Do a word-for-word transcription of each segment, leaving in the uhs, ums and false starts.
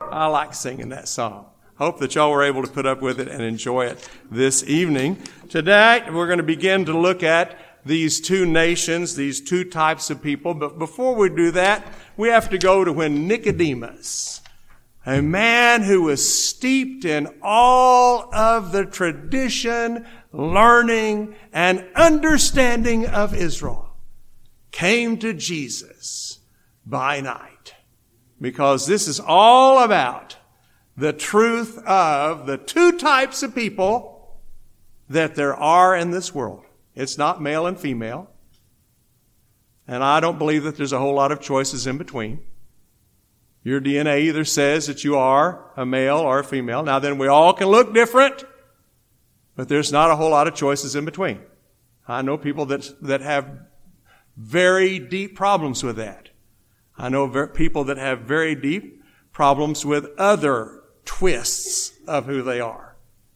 I like singing that song. Hope that y'all were able to put up with it and enjoy it this evening. Today, we're going to begin to look at these two nations, these two types of people. But before we do that, we have to go to when Nicodemus, a man who was steeped in all of the tradition, learning, and understanding of Israel, came to Jesus by night. Because this is all about the truth of the two types of people that there are in this world. It's not male and female. And I don't believe that there's a whole lot of choices in between. Your D N A either says that you are a male or a female. Now then, we all can look different, but there's not a whole lot of choices in between. I know people that that have very deep problems with that. I know ver- people that have very deep problems with other twists of who they are.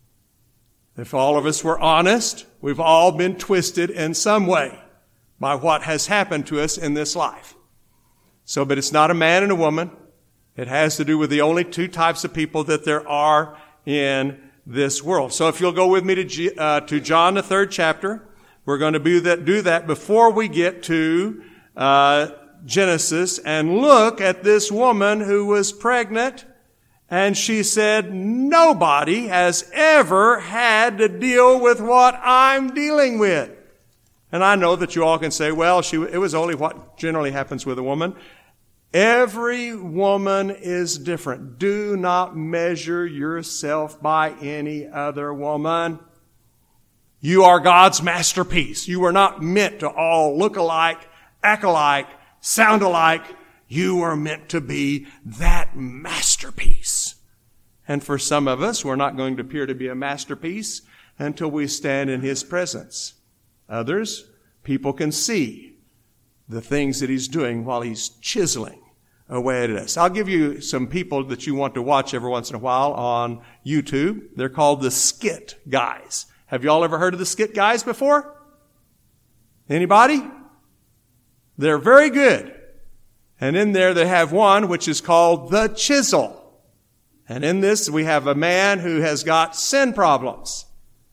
If all of us were honest, we've all been twisted in some way by what has happened to us in this life. So, but it's not a man and a woman. It has to do with the only two types of people that there are in this world. So if you'll go with me to G, uh, to John, the third chapter, we're going to do that, do that before we get to uh, Genesis and look at this woman who was pregnant, and she said, nobody has ever had to deal with what I'm dealing with. And I know that you all can say, well, she, it was only what generally happens with a woman. Every woman is different. Do not measure yourself by any other woman. You are God's masterpiece. You are not meant to all look alike, act alike, sound alike. You are meant to be that masterpiece. And for some of us, we're not going to appear to be a masterpiece until we stand in His presence. Others, people can see the things that He's doing while He's chiseling away at us. I'll give you some people that you want to watch every once in a while on YouTube. They're called the Skit Guys. Have you all ever heard of the Skit Guys before? Anybody? They're very good. And in there they have one which is called the Chisel. And in this we have a man who has got sin problems.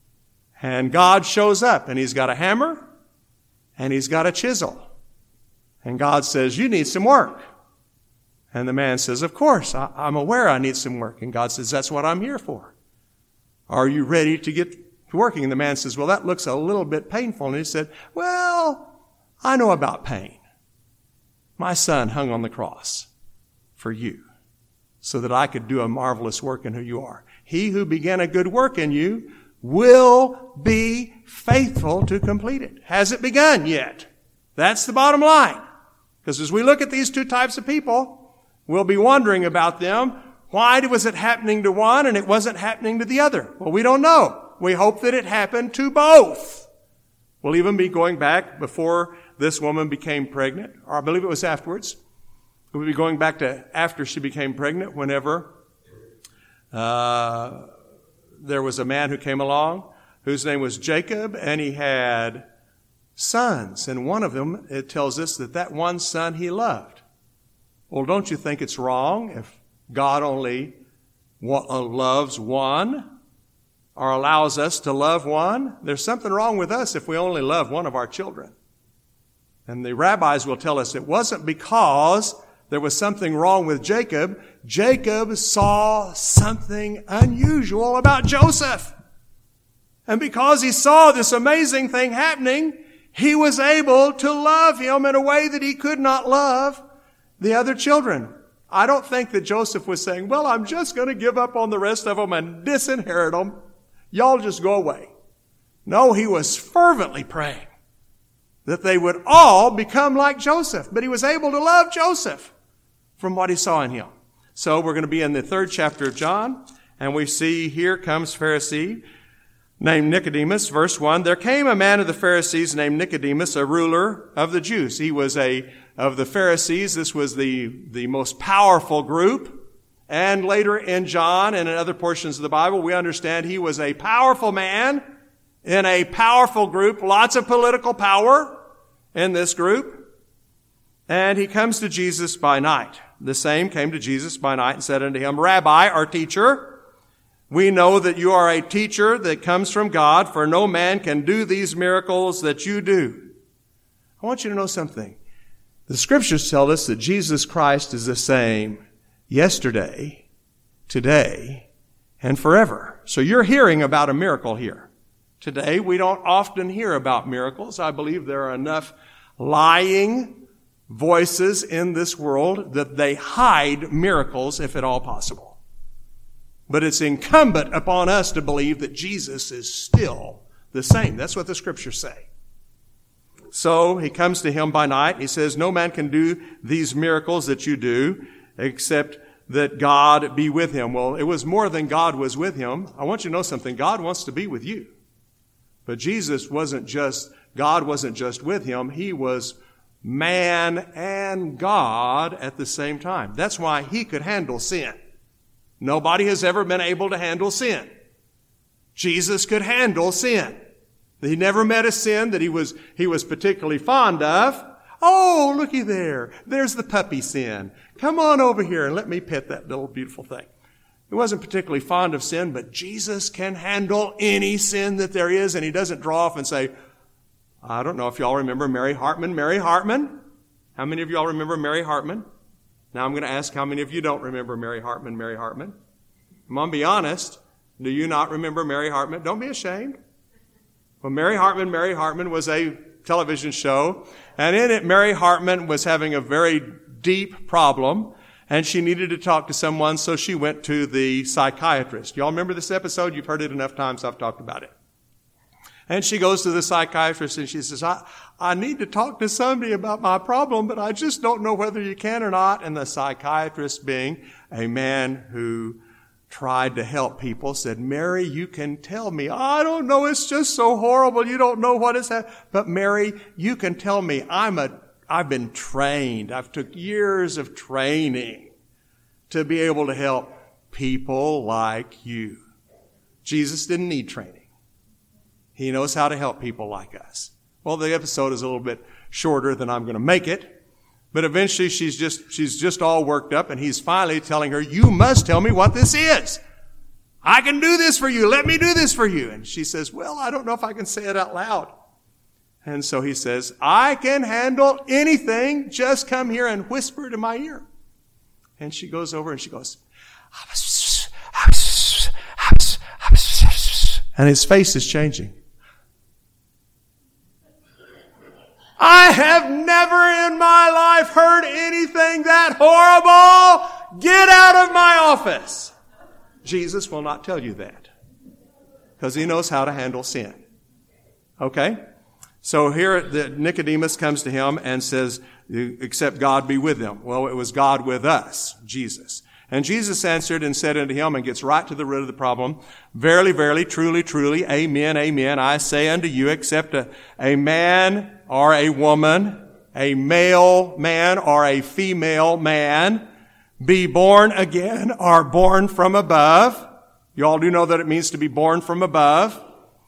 And God shows up and he's got a hammer and he's got a chisel. And God says, you need some work. And the man says, of course, I, I'm aware I need some work. And God says, that's what I'm here for. Are you ready to get to working? And the man says, well, that looks a little bit painful. And he said, well, I know about pain. My son hung on the cross for you so that I could do a marvelous work in who you are. He who began a good work in you will be faithful to complete it. Has it begun yet? That's the bottom line. Because as we look at these two types of people, we'll be wondering about them. Why was it happening to one and it wasn't happening to the other? Well, we don't know. We hope that it happened to both. We'll even be going back before this woman became pregnant, or I believe it was afterwards. We'll be going back to after she became pregnant, whenever uh, there was a man who came along whose name was Jacob, and he had sons. And one of them, it tells us that that one son he loved. Well, don't you think it's wrong if God only loves one or allows us to love one? There's something wrong with us if we only love one of our children. And the rabbis will tell us it wasn't because there was something wrong with Jacob. Jacob saw something unusual about Joseph. And because he saw this amazing thing happening, he was able to love him in a way that he could not love the other children. I don't think that Joseph was saying, well, I'm just going to give up on the rest of them and disinherit them. Y'all just go away. No, he was fervently praying that they would all become like Joseph. But he was able to love Joseph from what he saw in him. So we're going to be in the third chapter of John, and we see here comes Pharisee named Nicodemus, verse one. There came a man of the Pharisees named Nicodemus, a ruler of the Jews. He was a, of the Pharisees, this was the, the most powerful group. And later in John and in other portions of the Bible, we understand he was a powerful man in a powerful group, lots of political power in this group. And he comes to Jesus by night. the same came to Jesus by night and said unto him, Rabbi, our teacher, we know that you are a teacher that comes from God, for no man can do these miracles that you do. I want you to know something. The scriptures tell us that Jesus Christ is the same yesterday, today, and forever. So you're hearing about a miracle here. Today, we don't often hear about miracles. I believe there are enough lying voices in this world that they hide miracles if at all possible. But it's incumbent upon us to believe that Jesus is still the same. That's what the scriptures say. So he comes to him by night. He says, no man can do these miracles that you do except that God be with him. Well, it was more than God was with him. I want you to know something. God wants to be with you. But Jesus wasn't just, God wasn't just with him. He was man and God at the same time. That's why he could handle sin. Nobody has ever been able to handle sin. Jesus could handle sin. He never met a sin that he was, he was particularly fond of. Oh, looky there. There's the puppy sin. Come on over here and let me pet that little beautiful thing. He wasn't particularly fond of sin, but Jesus can handle any sin that there is, and he doesn't draw off and say, I don't know if y'all remember Mary Hartman. Mary Hartman? How many of y'all remember Mary Hartman? Now I'm going to ask how many of you don't remember Mary Hartman, Mary Hartman. Come on, be honest. Do you not remember Mary Hartman? Don't be ashamed. Well, Mary Hartman, Mary Hartman was a television show, and in it, Mary Hartman was having a very deep problem, and she needed to talk to someone, so she went to the psychiatrist. Y'all remember this episode? You've heard it enough times. I've talked about it. And she goes to the psychiatrist and she says, I, I need to talk to somebody about my problem, but I just don't know whether you can or not. And the psychiatrist, being a man who tried to help people, said, Mary, you can tell me. I don't know. It's just so horrible. You don't know what is happening. But Mary, you can tell me. I'm a, I've been trained. I've took years of training to be able to help people like you. Jesus didn't need training. He knows how to help people like us. Well, the episode is a little bit shorter than I'm going to make it. But eventually she's just, she's just all worked up, and he's finally telling her, you must tell me what this is. I can do this for you. Let me do this for you. And she says, well, I don't know if I can say it out loud. And so he says, I can handle anything. Just come here and whisper to my ear. And she goes over and she goes, and his face is changing. I have never in my life heard anything that horrible. Get out of my office. Jesus will not tell you that because he knows how to handle sin. Okay? So here the, Nicodemus comes to him and says, except God be with them. Well, it was God with us, Jesus. And Jesus answered and said unto him, and gets right to the root of the problem, verily, verily, truly, truly, amen, amen, I say unto you, except a, a man or a woman, a male man or a female man, be born again or born from above. You all do know that it means to be born from above.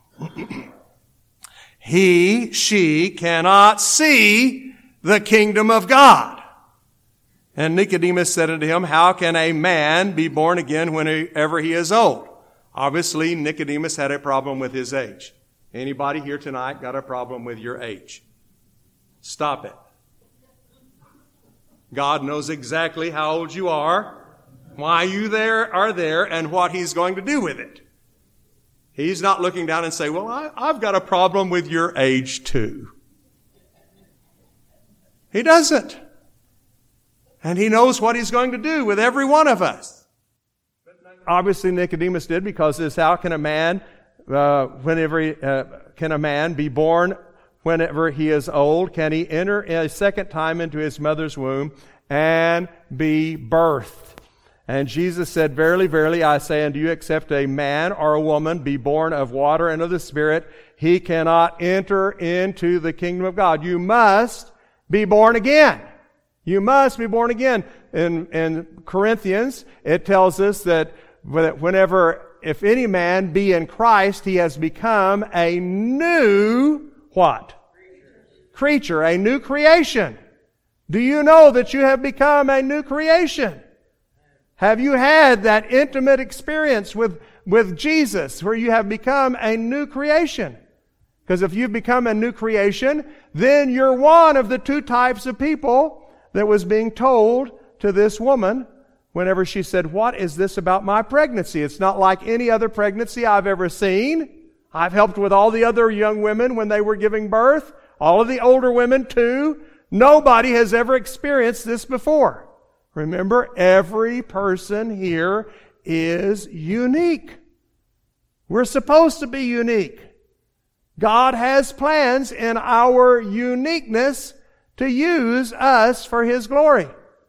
He, she cannot see the kingdom of God. And Nicodemus said unto him, how can a man be born again whenever he is old? Obviously, Nicodemus had a problem with his age. Anybody here tonight got a problem with your age? Stop it. God knows exactly how old you are, why you there are there, and what he's going to do with it. He's not looking down and saying, well, I, I've got a problem with your age too. He doesn't. And he knows what he's going to do with every one of us. Obviously, Nicodemus did, because this, how can a man, uh, whenever he, uh, can a man be born whenever he is old? Can he enter a second time into his mother's womb and be birthed? And Jesus said, verily, verily, I say unto you, except a man or a woman be born of water and of the Spirit, he cannot enter into the kingdom of God. You must be born again. You must be born again. In, in Corinthians, it tells us that whenever, if any man be in Christ, he has become a new, what? Creature. Creature, a new creation. Do you know that you have become a new creation? Have you had that intimate experience with, with Jesus where you have become a new creation? Because if you've become a new creation, then you're one of the two types of people that was being told to this woman whenever she said, "What is this about my pregnancy? It's not like any other pregnancy I've ever seen. I've helped with all the other young women when they were giving birth, all of the older women too. Nobody has ever experienced this before." Remember, every person here is unique. We're supposed to be unique. God has plans in our uniqueness to use us for His glory.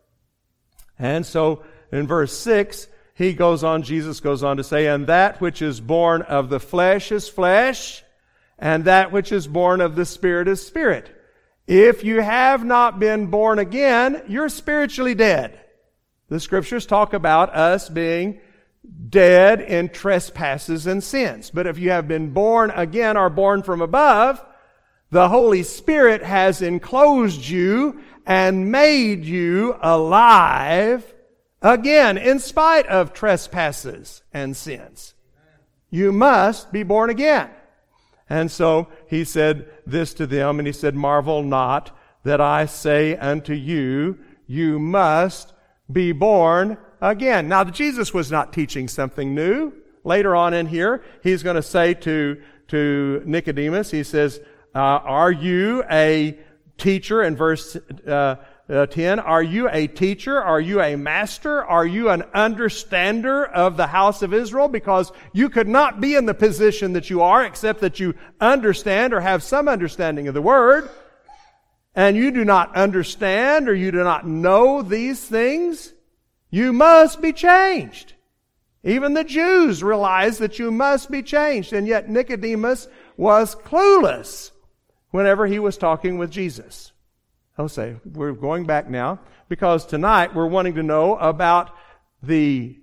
And so in verse six, he goes on, Jesus goes on to say, "And that which is born of the flesh is flesh, and that which is born of the Spirit is spirit. If you have not been born again, you're spiritually dead." The Scriptures talk about us being dead in trespasses and sins. But if you have been born again or born from above, the Holy Spirit has enclosed you and made you alive again in spite of trespasses and sins. You must be born again. And so he said this to them, and he said, "Marvel not that I say unto you, you must be born again." Now, Jesus was not teaching something new. Later on in here, he's going to say to, to Nicodemus, he says, uh, are you a teacher? In verse uh, uh, ten, are you a teacher? Are you a master? Are you an understander of the house of Israel? Because you could not be in the position that you are except that you understand or have some understanding of the Word. And you do not understand or you do not know these things, you must be changed. Even the Jews realized that you must be changed, and yet Nicodemus was clueless whenever he was talking with Jesus. I'll say, we're going back now, because tonight we're wanting to know about the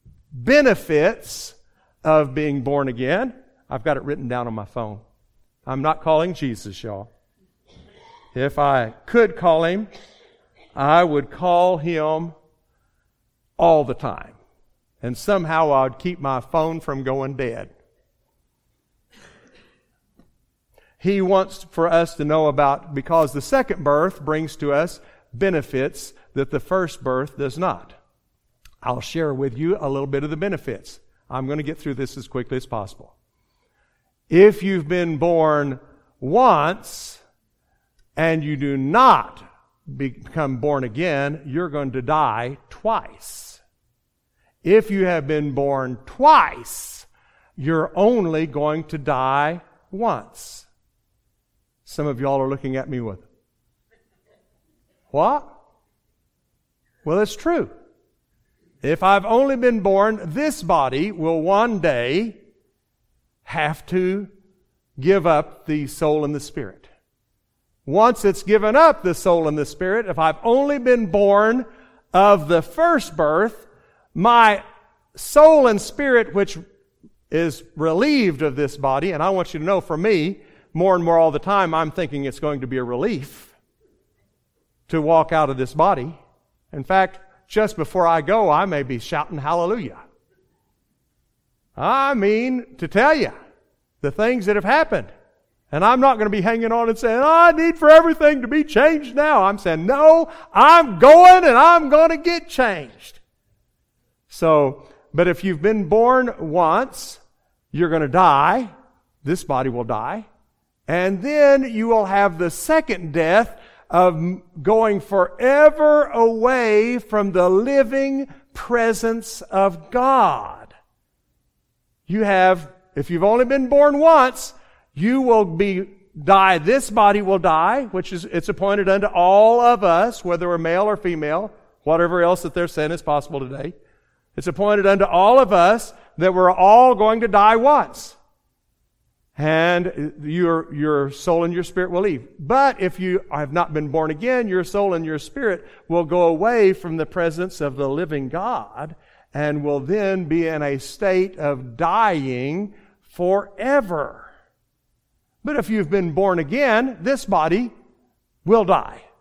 benefits of being born again. I've got it written down on my phone. I'm not calling Jesus, y'all. If I could call Him, I would call Him all the time. And somehow I'd keep my phone from going dead. He wants for us to know about, because the second birth brings to us benefits that the first birth does not. I'll share with you a little bit of the benefits. I'm going to get through this as quickly as possible. If you've been born once and you do not become born again, you're going to die twice. If you have been born twice, you're only going to die once. Some of y'all are looking at me with, what? Well, it's true. If I've only been born, this body will one day have to give up the soul and the spirit. Once it's given up the soul and the spirit, if I've only been born of the first birth, my soul and spirit, which is relieved of this body, and I want you to know, for me, more and more all the time, I'm thinking it's going to be a relief to walk out of this body. In fact, just before I go, I may be shouting hallelujah. I mean, to tell you, the things that have happened. And I'm not going to be hanging on and saying, oh, I need for everything to be changed now. I'm saying, no, I'm going and I'm going to get changed. So, but if you've been born once, you're going to die. This body will die. And then you will have the second death of going forever away from the living presence of God. You have, if you've only been born once, you will be die. This body will die, which is, it's appointed unto all of us, whether we're male or female, whatever else that they're saying is possible today. It's appointed unto all of us that we're all going to die once. And your, your soul and your spirit will leave. But if you have not been born again, your soul and your spirit will go away from the presence of the living God and will then be in a state of dying forever. But if you've been born again, this body will die.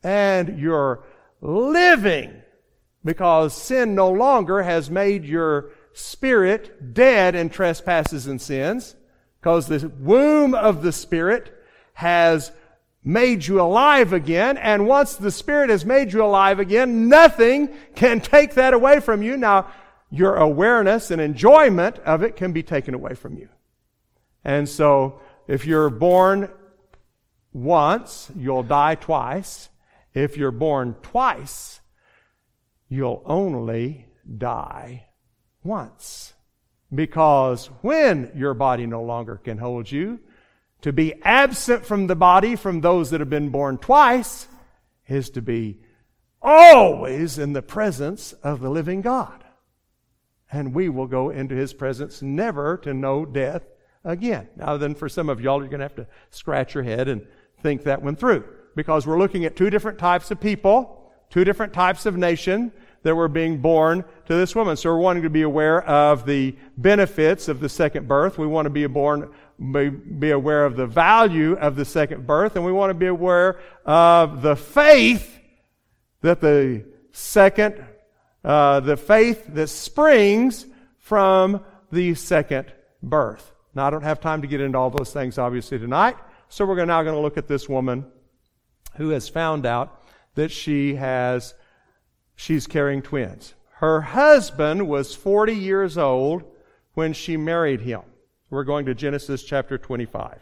and you're living, because sin no longer has made your spirit dead in trespasses and sins, because the womb of the Spirit has made you alive again, and once the Spirit has made you alive again, nothing can take that away from you. Now, your awareness and enjoyment of it can be taken away from you. And so, if you're born once, you'll die twice. If you're born twice, you'll only die once. Because when your body no longer can hold you, to be absent from the body from those that have been born twice is to be always in the presence of the living God. And we will go into His presence never to know death again. Now then, for some of y'all, you're going to have to scratch your head and think that one through. Because we're looking at two different types of people, two different types of nation that were being born to this woman. So we're wanting to be aware of the benefits of the second birth. We want to be born, be, be aware of the value of the second birth, and we want to be aware of the faith that the second, uh, the faith that springs from the second birth. Now, I don't have time to get into all those things, obviously, tonight. So we're now going to look at this woman who has found out that she has She's carrying twins. Her husband was forty years old when she married him. We're going to Genesis chapter twenty-five.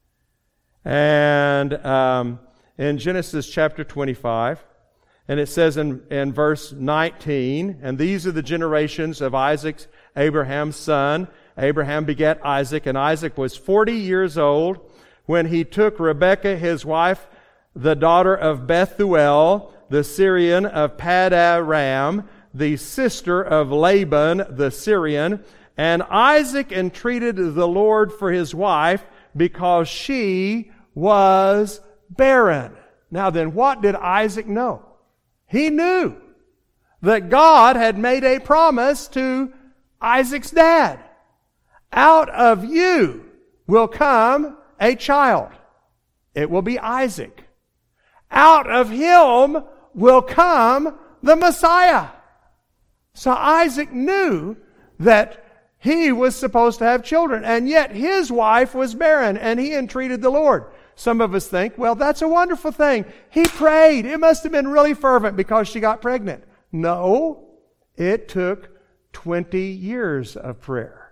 And um, in Genesis chapter twenty-five, and it says in, in verse nineteen, and these are the generations of Isaac, Abraham's son. Abraham begat Isaac, and Isaac was forty years old when he took Rebekah, his wife, the daughter of Bethuel, the Syrian of Padaram, the sister of Laban the Syrian. And Isaac entreated the Lord for his wife because she was barren. Now then, what did Isaac know? He knew that God had made a promise to Isaac's dad. Out of you will come a child. It will be Isaac. Out of him will come the Messiah. So Isaac knew that he was supposed to have children, and yet his wife was barren, and he entreated the Lord. Some of us think, well, that's a wonderful thing. He prayed. It must have been really fervent because she got pregnant. No, it took twenty years of prayer.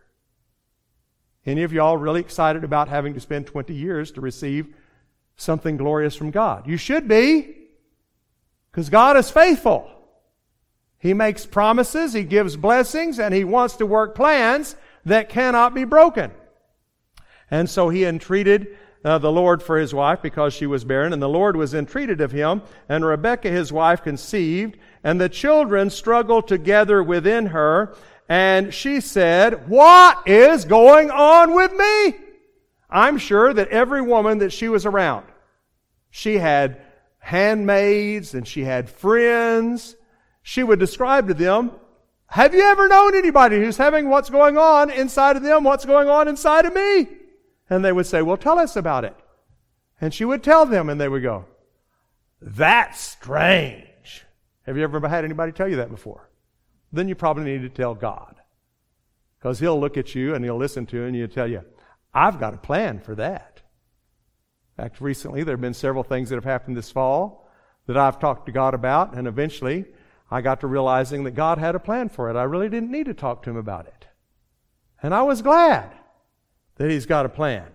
Any of y'all really excited about having to spend twenty years to receive something glorious from God? You should be, because God is faithful. He makes promises, He gives blessings, and He wants to work plans that cannot be broken. And so he entreated uh, the Lord for his wife because she was barren, and the Lord was entreated of him, and Rebekah his wife conceived, and the children struggled together within her, and she said, "What is going on with me?" I'm sure that every woman that she was around, she had handmaids and she had friends. She would describe to them, "Have you ever known anybody who's having what's going on inside of them, what's going on inside of me?" And they would say, "Well, tell us about it." And she would tell them, and they would go, "That's strange." Have you ever had anybody tell you that before? Then you probably need to tell God. Because He'll look at you and He'll listen to you and He'll tell you, "I've got a plan for that." In fact, recently there have been several things that have happened this fall that I've talked to God about, and eventually I got to realizing that God had a plan for it. I really didn't need to talk to Him about it. And I was glad that He's got a plan.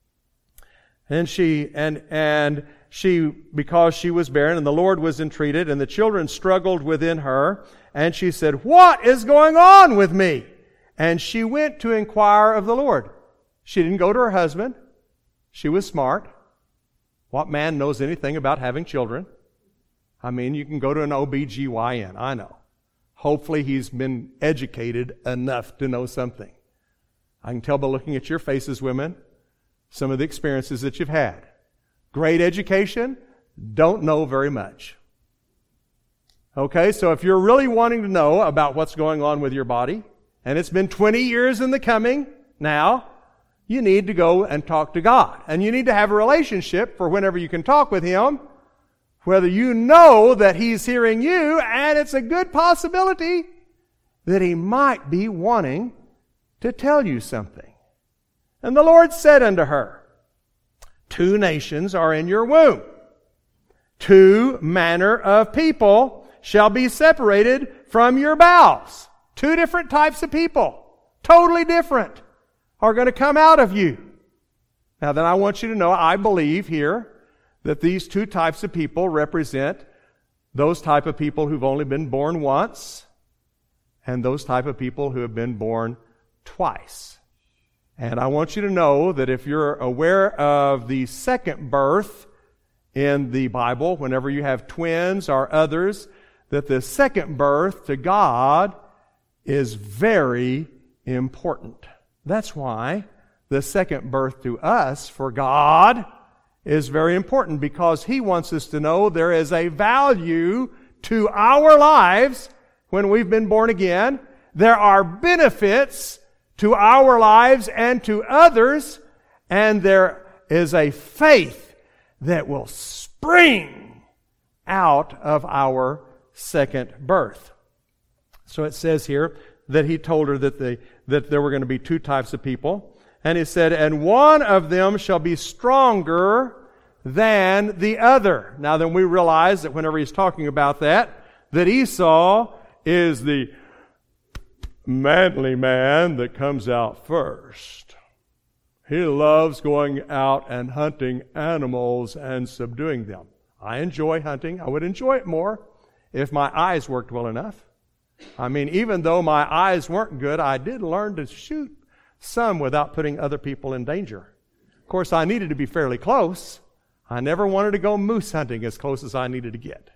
And she, and, and she, because she was barren, and the Lord was entreated, and the children struggled within her, and she said, "What is going on with me?" And she went to inquire of the Lord. She didn't go to her husband. She was smart. What man knows anything about having children? I mean, you can go to an O B G Y N, I know. Hopefully he's been educated enough to know something. I can tell by looking at your faces, women, some of the experiences that you've had. Great education, don't know very much. Okay, so if you're really wanting to know about what's going on with your body, and it's been twenty years in the coming now, you need to go and talk to God. And you need to have a relationship for whenever you can talk with Him, whether you know that He's hearing you, and it's a good possibility that He might be wanting to tell you something. And the Lord said unto her, two nations are in your womb. Two manner of people shall be separated from your bowels. Two different types of people, totally different, are going to come out of you. Now then I want you to know, I believe here that these two types of people represent those type of people who've only been born once and those type of people who have been born twice. And I want you to know that if you're aware of the second birth in the Bible, whenever you have twins or others, that the second birth to God is very important. That's why the second birth to us for God is very important, because He wants us to know there is a value to our lives when we've been born again. There are benefits to our lives and to others, and there is a faith that will spring out of our second birth. So it says here that He told her that the that there were going to be two types of people. And He said, and one of them shall be stronger than the other. Now then we realize that whenever He's talking about that, that Esau is the manly man that comes out first. He loves going out and hunting animals and subduing them. I enjoy hunting. I would enjoy it more if my eyes worked well enough. I mean, even though my eyes weren't good, I did learn to shoot some without putting other people in danger. Of course, I needed to be fairly close. I never wanted to go moose hunting as close as I needed to get.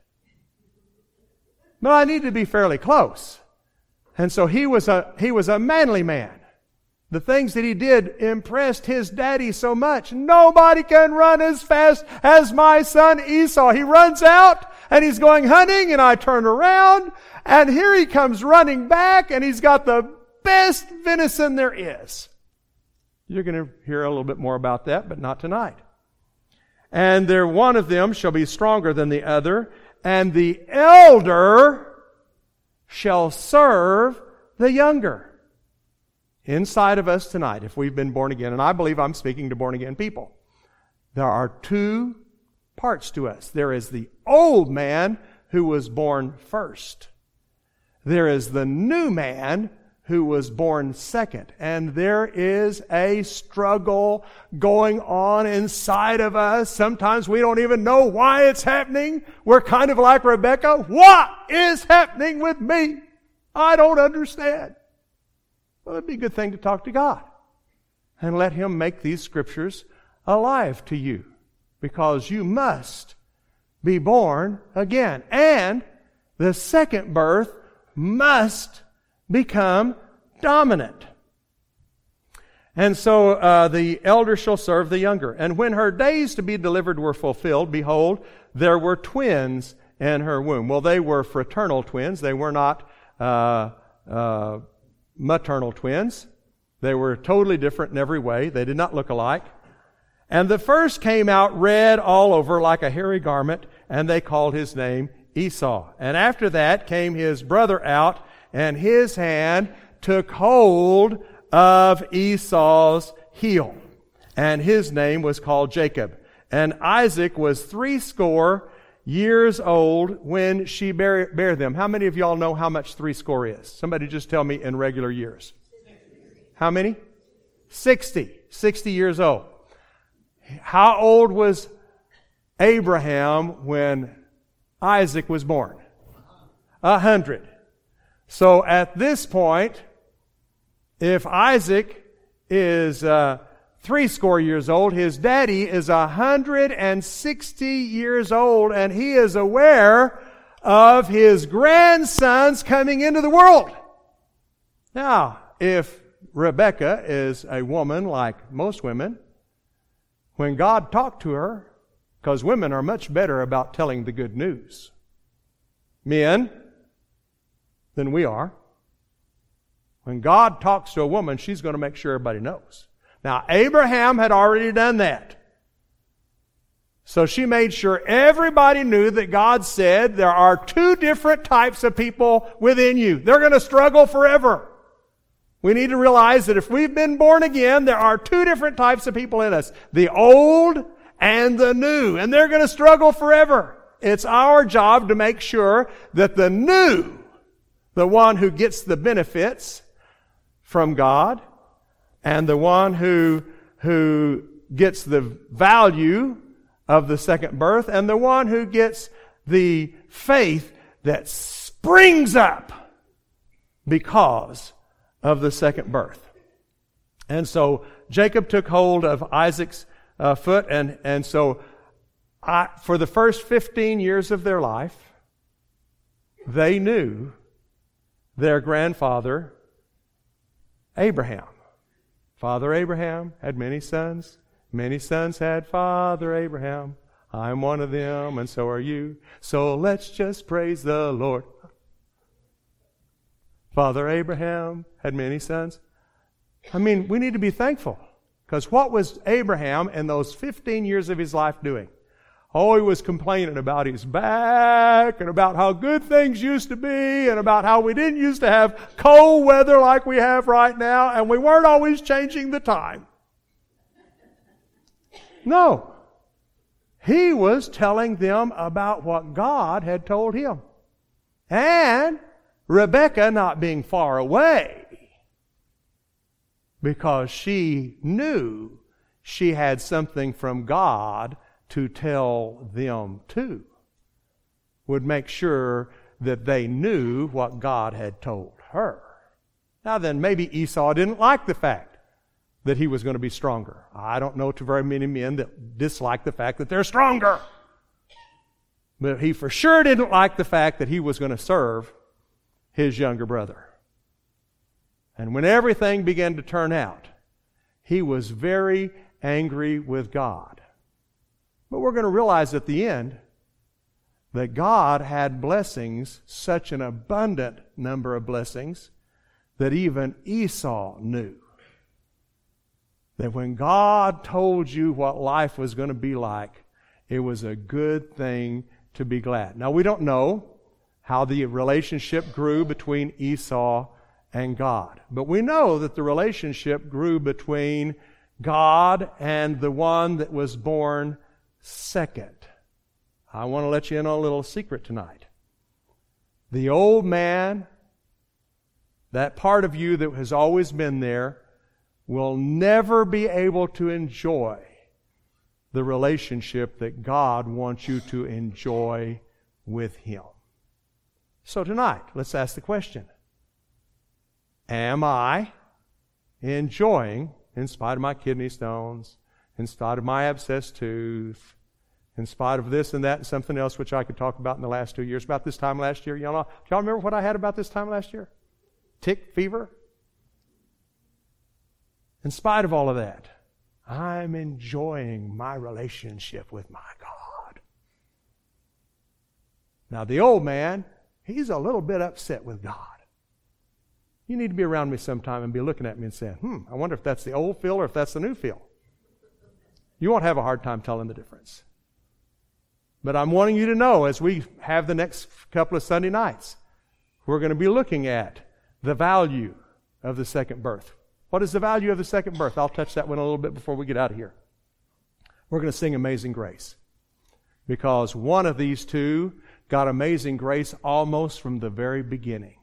But I needed to be fairly close. And so he was a, he was a manly man. The things that he did impressed his daddy so much. Nobody can run as fast as my son Esau. He runs out and he's going hunting, and I turn around and here he comes running back, and he's got the best venison there is. You're going to hear a little bit more about that, but not tonight. And there one of them shall be stronger than the other, and the elder shall serve the younger. Inside of us tonight, if we've been born again, and I believe I'm speaking to born again people, there are two parts to us. There is the old man who was born first. There is the new man who was born second. And there is a struggle going on inside of us. Sometimes we don't even know why it's happening. We're kind of like Rebecca. What is happening with me? I don't understand. Well, it'd be a good thing to talk to God and let Him make these scriptures alive to you, because you must be born again. And the second birth must become dominant. And so uh, the elder shall serve the younger. And when her days to be delivered were fulfilled, behold, there were twins in her womb. Well, they were fraternal twins. They were not uh, uh, maternal twins. They were totally different in every way. They did not look alike. And the first came out red all over like a hairy garment, and they called his name Esau. And after that came his brother out, and his hand took hold of Esau's heel. And his name was called Jacob. And Isaac was threescore years old when she bare, bare them. How many of y'all know how much threescore is? Somebody just tell me in regular years. How many? Sixty. Sixty years old. How old was Abraham when Isaac was born? A hundred. So at this point, if Isaac is uh, threescore years old, his daddy is a hundred and sixty years old, and he is aware of his grandsons coming into the world. Now, if Rebecca is a woman like most women, when God talked to her, because women are much better about telling the good news, men, than we are. When God talks to a woman, she's going to make sure everybody knows. Now, Abraham had already done that. So she made sure everybody knew that God said there are two different types of people within you. They're going to struggle forever. We need to realize that if we've been born again, there are two different types of people in us. The old and the new. And they're going to struggle forever. It's our job to make sure that the new, the one who gets the benefits from God, and the one who, who gets the value of the second birth, and the one who gets the faith that springs up because of the second birth. And so Jacob took hold of Isaac's uh, foot, and, and so I, for the first fifteen years of their life, they knew their grandfather, Abraham. Father Abraham had many sons. Many sons had Father Abraham. I'm one of them, and so are you. So let's just praise the Lord. Father Abraham had many sons. I mean, we need to be thankful. Because what was Abraham in those fifteen years of his life doing? Oh, he was complaining about his back and about how good things used to be and about how we didn't used to have cold weather like we have right now, and we weren't always changing the time. No. He was telling them about what God had told him. And Rebekah not being far away, because she knew she had something from God to tell them too, would make sure that they knew what God had told her. Now then, maybe Esau didn't like the fact that he was going to be stronger. I don't know too very many men that dislike the fact that they're stronger. But he for sure didn't like the fact that he was going to serve his younger brother. And when everything began to turn out, he was very angry with God. But we're going to realize at the end that God had blessings, such an abundant number of blessings, that even Esau knew that when God told you what life was going to be like, it was a good thing to be glad. Now, we don't know how the relationship grew between Esau and God, but we know that the relationship grew between God and the one that was born second. I want to let you in on a little secret tonight. The old man, that part of you that has always been there, will never be able to enjoy the relationship that God wants you to enjoy with Him. So tonight, let's ask the question. Am I enjoying, in spite of my kidney stones, in spite of my abscessed tooth, in spite of this and that and something else which I could talk about in the last two years, about this time last year, y'all know, do y'all remember what I had about this time last year? Tick fever? In spite of all of that, I'm enjoying my relationship with my God. Now, the old man, he's a little bit upset with God. You need to be around me sometime and be looking at me and saying, hmm, I wonder if that's the old Phil or if that's the new Phil. You won't have a hard time telling the difference. But I'm wanting you to know, as we have the next couple of Sunday nights, we're going to be looking at the value of the second birth. What is the value of the second birth? I'll touch that one a little bit before we get out of here. We're going to sing Amazing Grace, because one of these two got amazing grace almost from the very beginning.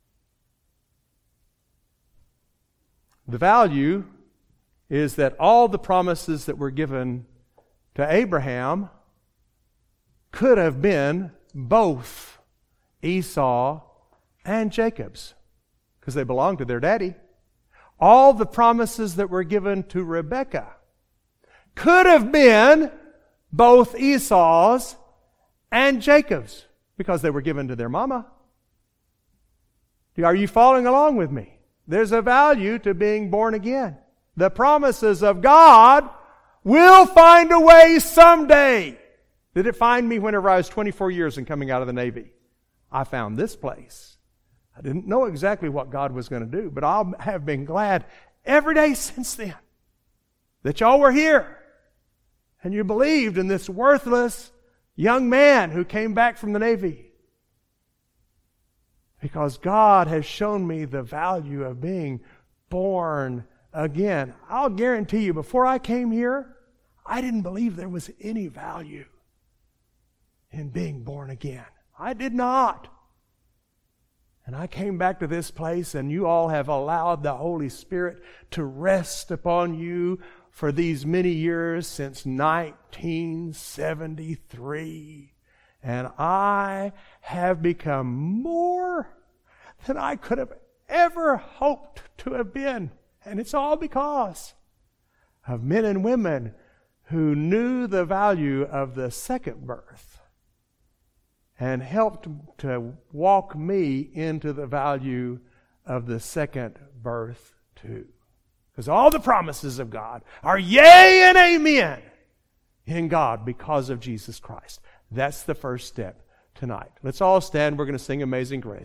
The value is that all the promises that were given to Abraham could have been both Esau and Jacob's, because they belonged to their daddy. All the promises that were given to Rebekah could have been both Esau's and Jacob's, because they were given to their mama. Are you following along with me? There's a value to being born again. The promises of God will find a way someday. Did it find me whenever I was twenty-four years and coming out of the Navy? I found this place. I didn't know exactly what God was going to do, but I have been glad every day since then that y'all were here And you believed in this worthless young man who came back from the Navy. Because God has shown me the value of being born again. I'll guarantee you, before I came here, I didn't believe there was any value in being born again. I did not. And I came back to this place, and you all have allowed the Holy Spirit to rest upon you for these many years since nineteen seventy-three. And I have become more than I could have ever hoped to have been. And it's all because of men and women who knew the value of the second birth and helped to walk me into the value of the second birth too. Because all the promises of God are yea and amen in God because of Jesus Christ. That's the first step tonight. Let's all stand. We're going to sing Amazing Grace.